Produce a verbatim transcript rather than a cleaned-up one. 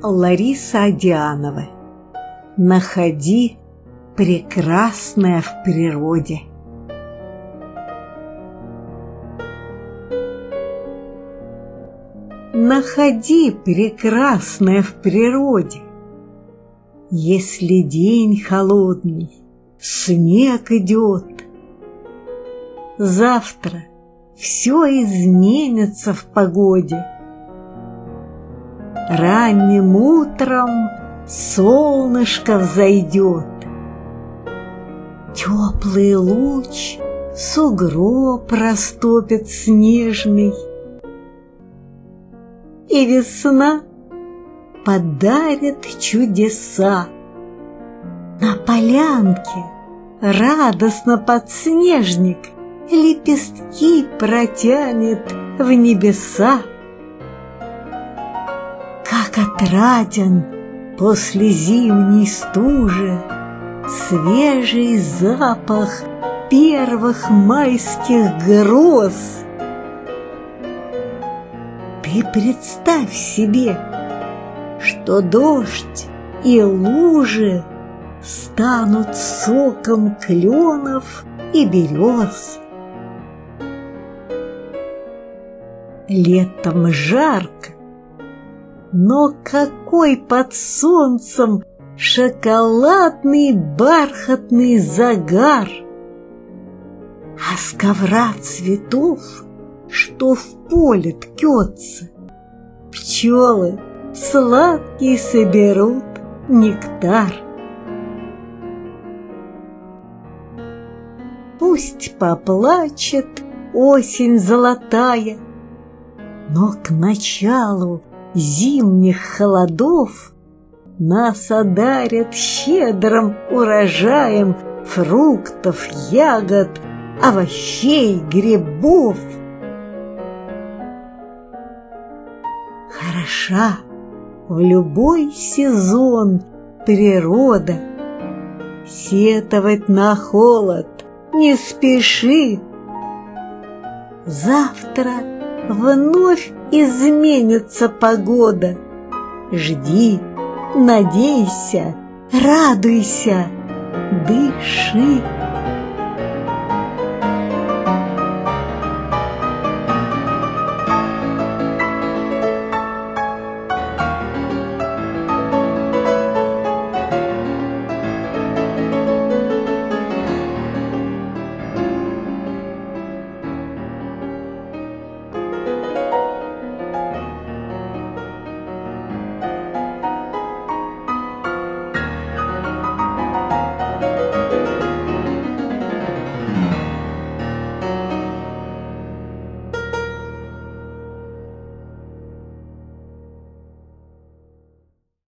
Лариса Одианова. Находи прекрасное в природе. Находи прекрасное в природе. Если день холодный, снег идет, завтра все изменится в погоде. Ранним утром солнышко взойдет, теплый луч сугроб растопит снежный, и весна подарит чудеса. На полянке радостно подснежник лепестки протянет в небеса. Как отраден после зимней стужи свежий запах первых майских гроз. Ты представь себе, что дождь и лужи станут соком кленов и берез. Летом жарко, но какой под солнцем шоколадный бархатный загар! А с ковра цветов, что в поле ткется, пчелы сладкий соберут нектар. Пусть поплачет осень золотая, но к началу зимних холодов нас одарят щедрым урожаем фруктов, ягод, овощей, грибов. Хороша в любой сезон природа, сетовать на холод не спеши. Завтра вновь изменится погода. Жди, надейся, радуйся, дыши.